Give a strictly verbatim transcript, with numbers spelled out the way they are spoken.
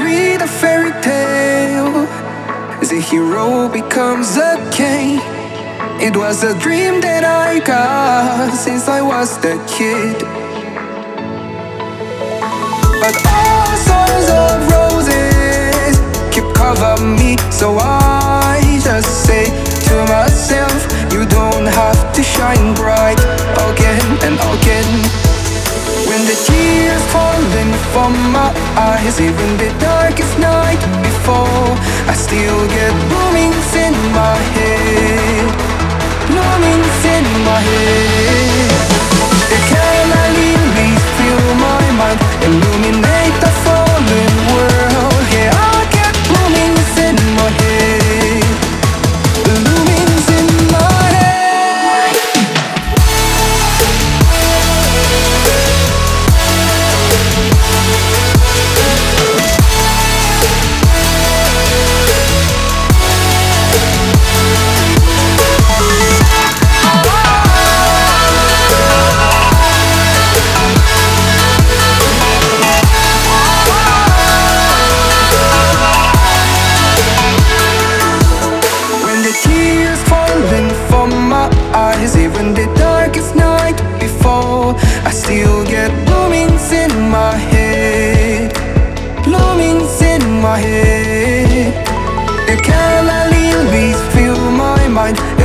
read a fairy tale. The hero becomes a king. It was a dream that I got since I was the kid. But all sorts of roses keep covering me, so I just say to myself, you don't have to shine bright again and again. When the tears falling from my eyes, even the darkest night before, I still get bloomings in my head, bloomings in my head. The candle lilies fill my mind, illuminate the fallen world. Yeah, I get bloomings in my head, bloomings in my head. Tears falling from my eyes, even the darkest night before, I still get bloomings in my head, bloomings in my head. The candle lilies fill my mind,